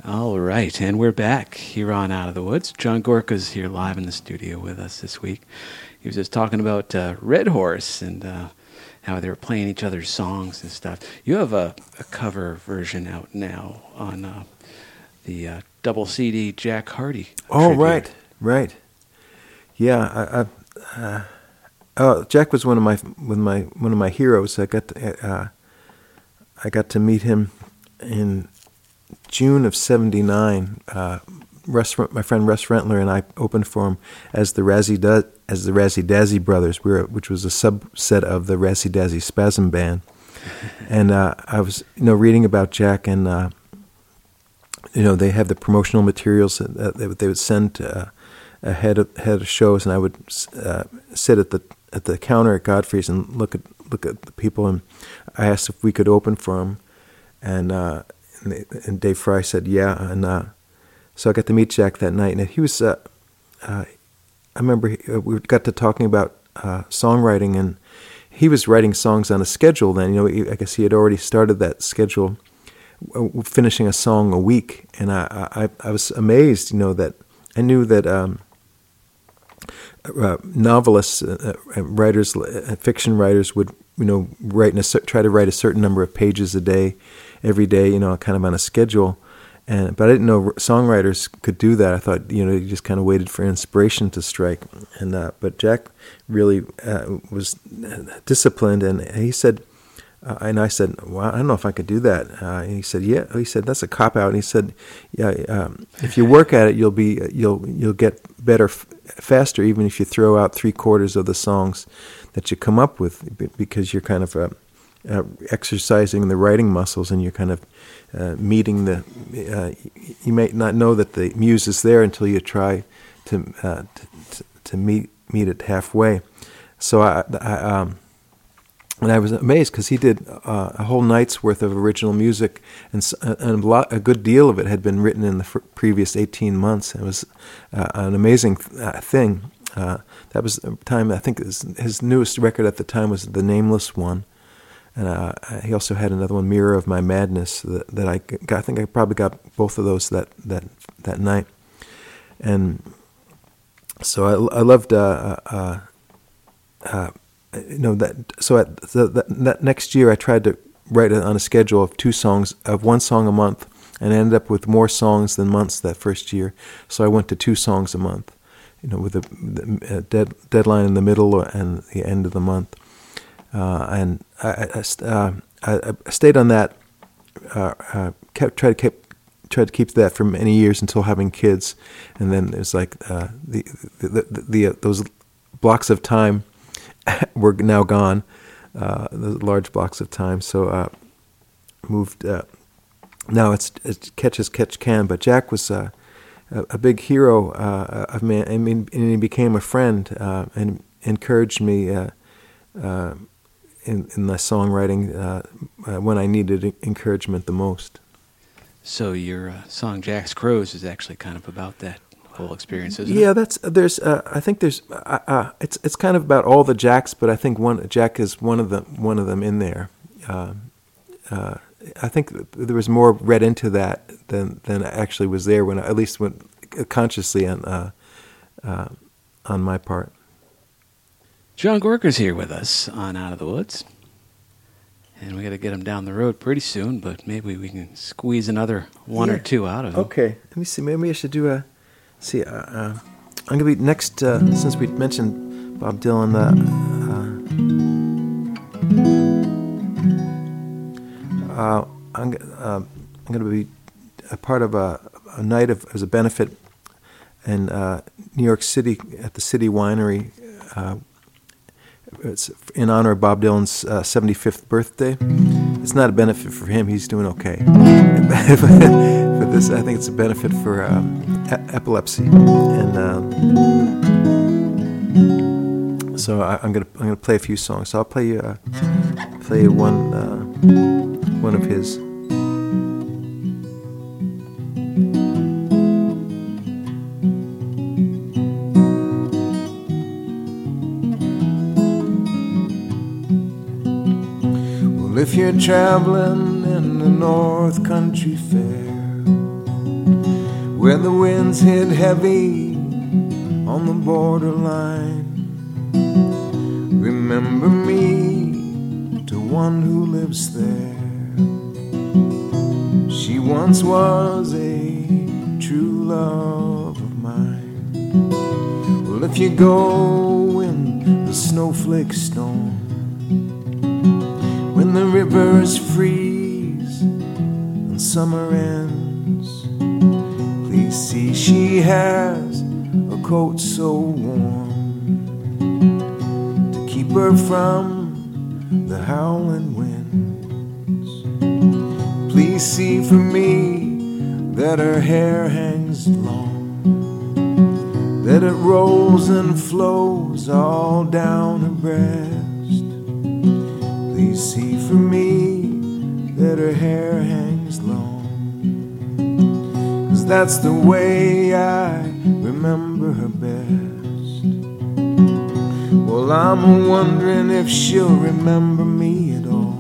All right, and we're back here on Out of the Woods. John Gorka's here live in the studio with us this week. He was just talking about Red Horse and how they were playing each other's songs and stuff. You have a cover version out now on the double CD Jack Hardy. Oh, tribute. right. Yeah, Jack was one of my heroes. I got to meet him in June of '79. My friend Russ Rentler and I opened for him as the Razzie Dazzy Brothers, which was a subset of the Razzie Dazzy Spasm Band. And I was reading about Jack, and they have the promotional materials that they would send ahead of shows, and I would sit at the counter at Godfrey's and look at the people, and I asked if we could open for him, and Dave Fry said yeah, and so I got to meet Jack that night, and he was I remember we got to talking about songwriting, and he was writing songs on a schedule then. I guess he had already started that schedule, finishing a song a week, and I was amazed, that I knew that novelists, writers, fiction writers would try to write a certain number of pages a day, every day, kind of on a schedule. But I didn't know songwriters could do that. I thought, you just kind of waited for inspiration to strike. But Jack really was disciplined, and he said, and I said, well, I don't know if I could do that. And he said, yeah. He said, that's a cop out. And he said, yeah, if you work at it, you'll get better faster, even if you throw out 3/4 of the songs that you come up with, because you're kind of exercising the writing muscles, and you're kind of meeting you may not know that the muse is there until you try to meet it halfway. So and I was amazed, because he did a whole night's worth of original music, and a good deal of it had been written in the previous 18 months. It was an amazing thing. That was the time, I think his newest record at the time was The Nameless One. And he also had another one, Mirror of My Madness, that I got. I think I probably got both of those that night. And so I loved that. So that next year, I tried to write on a schedule of one song a month, and I ended up with more songs than months that first year. So I went to 2 songs a month, with a deadline in the middle and the end of the month. And I stayed on that. Tried to keep that for many years until having kids, and then it was like those blocks of time were now gone, the large blocks of time. So moved. Now it's catch as catch can. But Jack was a big hero of me. I mean, and he became a friend and encouraged me in my songwriting when I needed encouragement the most. So your song Jack's Crows is actually kind of about that whole experience, isn't it? Yeah, I think there's it's kind of about all the Jacks, but I think Jack is one of them in there. I think there was more read into that than actually was there, at least consciously on my part. John Gorka's here with us on Out of the Woods. And we got to get him down the road pretty soon, but maybe we can squeeze another one or two out of him. Okay. Let me see. Maybe I should do I'm going to be next, since we mentioned Bob Dylan, I'm going to be a part of a night as a benefit in New York City at the City Winery. It's in honor of Bob Dylan's 75th birthday. It's not a benefit for him; he's doing okay. But this, I think, it's a benefit for epilepsy, and so I'm gonna play a few songs. So I'll play one of his. If you're traveling in the North Country Fair, where the winds hit heavy on the borderline. Remember me to one who lives there. She once was a true love of mine. Well, if you go in the snowflake storm, when the rivers freeze and summer ends, please see she has a coat so warm to keep her from the howling winds. Please see for me that her hair hangs long, that it rolls and flows all down her breast. Please see for me that her hair hangs long, 'cause that's the way I remember her best. Well, I'm wondering if she'll remember me at all.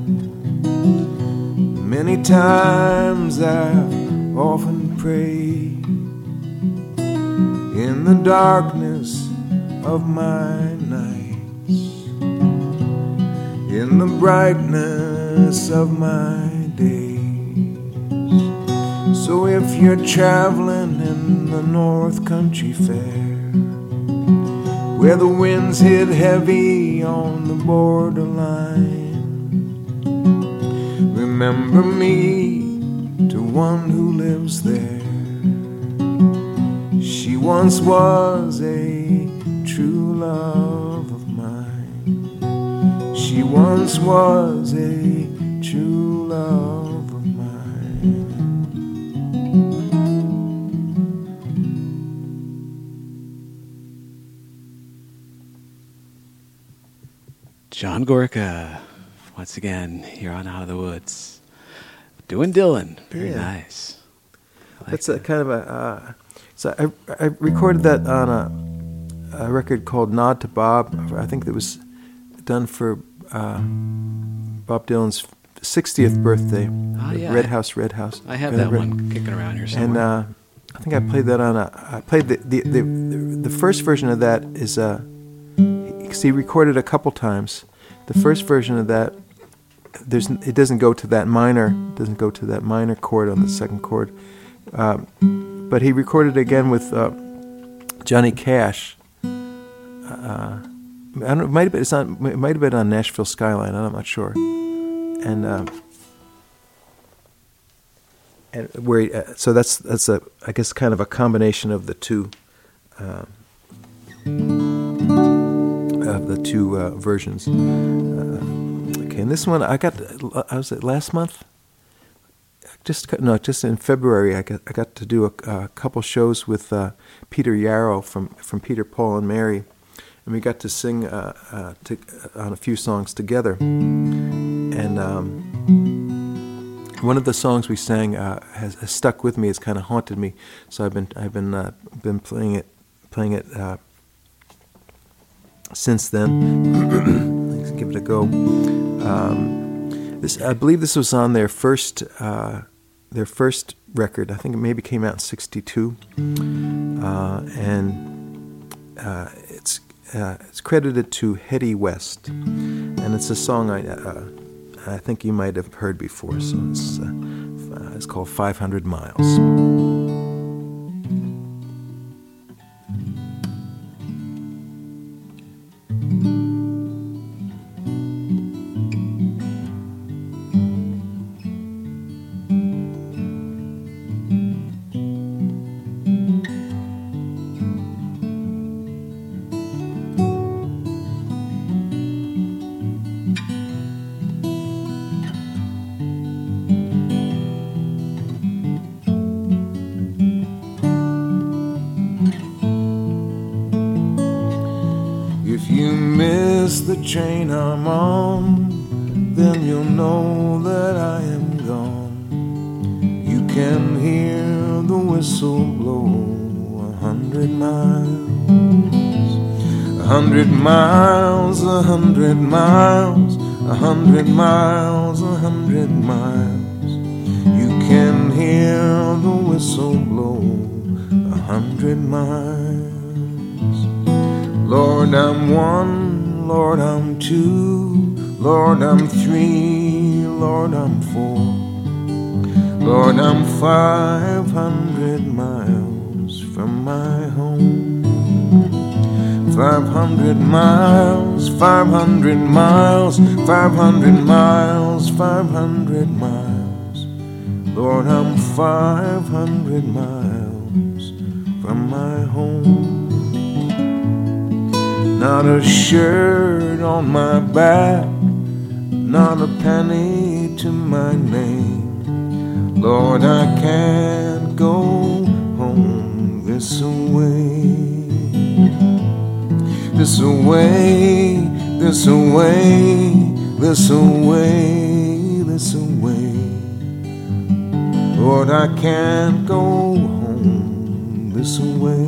Many times I've often prayed in the darkness of my nights, in the brightness of my days. So if you're traveling in the North Country Fair, where the winds hit heavy on the borderline, remember me to one who lives there. She once was a true love of mine. She once was a true love of mine. John Gorka, once again, here on Out of the Woods. Doing Dylan. Very nice. That's a kind of a... so I recorded that on a record called Nod to Bob. I think that was done for Bob Dylan's 60th birthday. Oh, yeah. Red House. I have that one kicking around here somewhere. And I think I played that on I played the first version of that is... because he recorded a couple times. The first version of that, it doesn't go to that minor. Doesn't go to that minor chord on the second chord. But he recorded again with Johnny Cash. I don't know, it might have been on Nashville Skyline. I'm not sure. And where so that's a, I guess, kind of a combination of the two versions. Okay, and this one I was it last month. Just in February, I got to do a couple shows with Peter Yarrow from Peter, Paul, and Mary, and we got to sing on a few songs together. And one of the songs we sang has stuck with me. It's kind of haunted me. So I've been playing it since then. Let's give it a go. I believe this was on their first record. I think it maybe came out in '62, and it's credited to Hetty West, and it's a song I think you might have heard before. So it's called 500 Miles. The train I'm on, then you'll know that I am gone. You can hear the whistle blow 100 miles, 100 miles, 100 miles, 100 miles, 100 miles. You can hear the whistle blow 100 miles. Lord, I'm one, Lord, I'm two, Lord, I'm three, Lord, I'm four, Lord, I'm 500 miles from my home. 500 miles, 500 miles, 500 miles, 500 miles. Lord, I'm 500 miles from my home. Not a shirt on my back, not a penny to my name. Lord, I can't go home this away. This away, this away, this away, this away. Lord, I can't go home this away.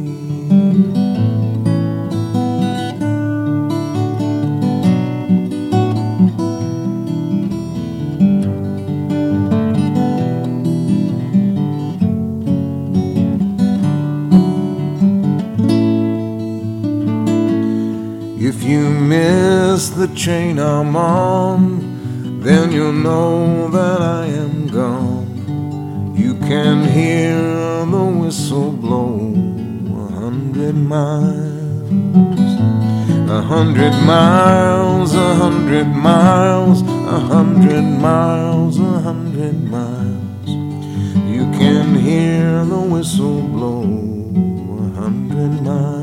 If you miss the train I'm on, then you'll know that I am gone. You can hear the whistle blow 100 miles. 100 miles, 100 miles, 100 miles, 100 miles. You can hear the whistle blow 100 miles.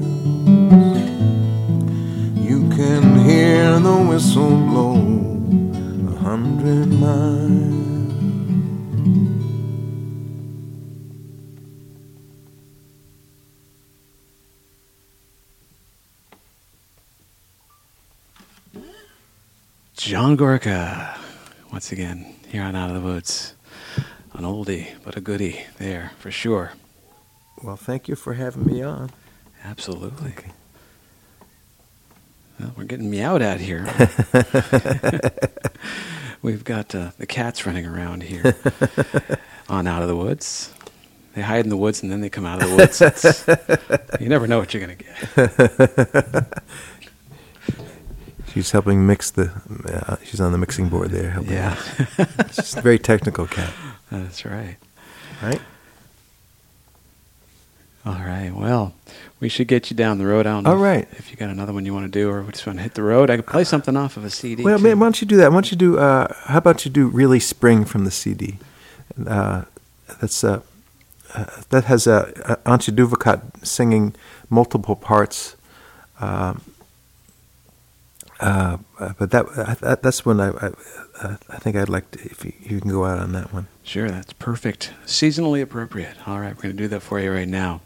You can hear the whistle blow 100 miles. John Gorka, once again, here on Out of the Woods. An oldie, but a goodie there, for sure. Well, thank you for having me on. Absolutely. Okay. Well, we're getting meowed at here. We've got the cats running around here on Out of the Woods. They hide in the woods and then they come out of the woods. You never know what you're going to get. She's helping mix the. She's on the mixing board there. Helping. Yeah. She's a very technical cat. That's right. Right? All right. Well, we should get you down the road. I don't know All right. if you got another one you want to do or we just want to hit the road. I could play something off of a CD. Well, too. man, why don't you do that? Why don't you do? How about you do "Really Spring" from the CD? That's that has Antje Duvakot singing multiple parts. But that's when I think I'd like to, if you can go out on that one. Sure, that's perfect. Seasonally appropriate. All right, we're going to do that for you right now.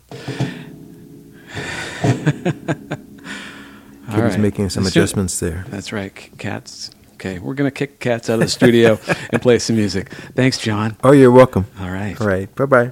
Kitty's making some adjustments there. That's right, cats. Okay, we're going to kick cats out of the studio and play some music. Thanks, John. Oh, you're welcome. All right. All right. Bye-bye.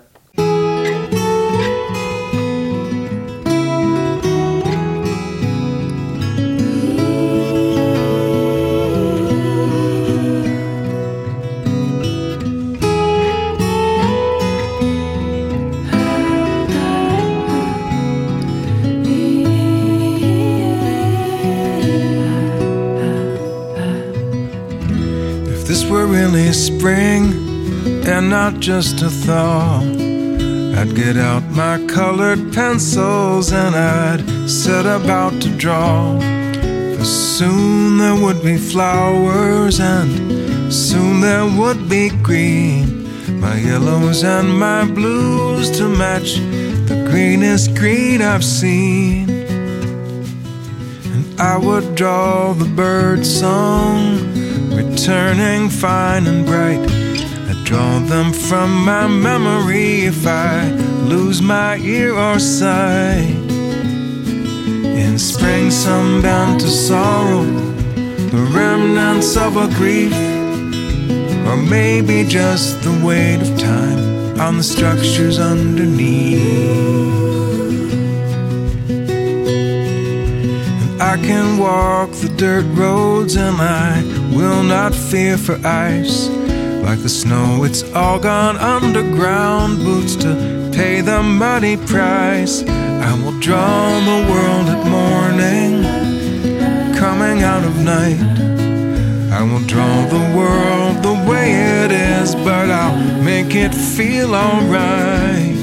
Spring and not just a thaw, I'd get out my colored pencils and I'd set about to draw. For soon there would be flowers and soon there would be green, my yellows and my blues to match the greenest green I've seen. And I would draw the bird song returning fine and bright. I draw them from my memory if I lose my ear or sight. In spring sunbound to sorrow, the remnants of a grief, or maybe just the weight of time on the structures underneath. I can walk the dirt roads and I will not fear for ice. Like the snow, it's all gone underground. Boots to pay the muddy price. I will draw the world at morning, coming out of night. I will draw the world the way it is, but I'll make it feel alright.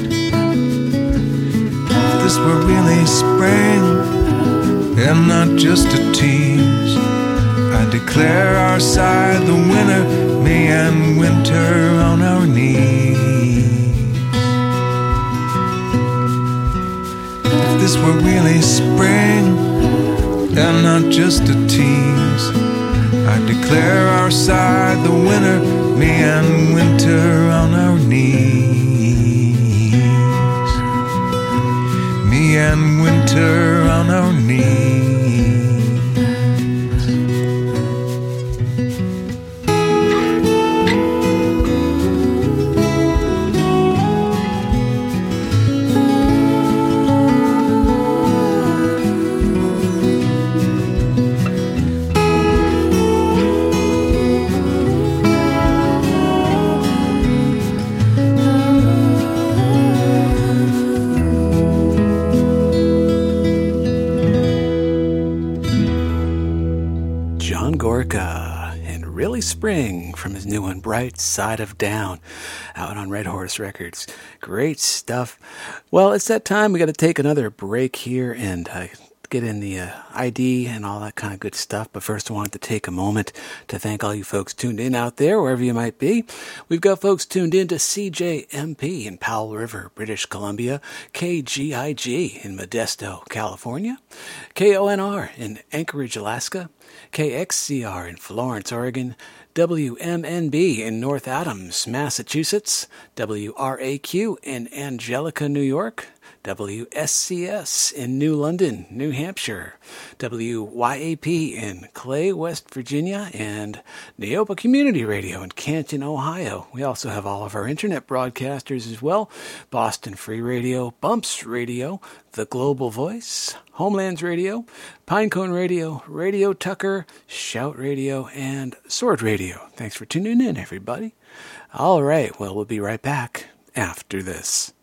If this were really spring and not just a tease, I declare our side the winner, me and winter on our knees. If this were really spring and not just a tease, I declare our side the winner, me and winter on our knees. Me and winter on our knees. Gorka and Really Spring from his new one, Bright Side of Down, out on Red Horse Records. Great stuff. Well, it's that time. We got to take another break here and get in the ID and all that kind of good stuff. But first, I wanted to take a moment to thank all you folks tuned in out there, wherever you might be. We've got folks tuned in to CJMP in Powell River, British Columbia, KGIG in Modesto, California, KONR in Anchorage, Alaska, KXCR in Florence, Oregon, WMNB in North Adams, Massachusetts, WRAQ in Angelica, New York, WSCS in New London, New Hampshire, WYAP in Clay, West Virginia, and Neopa Community Radio in Canton, Ohio. We also have all of our internet broadcasters as well: Boston Free Radio, Bumps Radio, The Global Voice, Homelands Radio, Pinecone Radio, Radio Tucker, Shout Radio, and Sword Radio. Thanks for tuning in, everybody. All right, well, we'll be right back after this.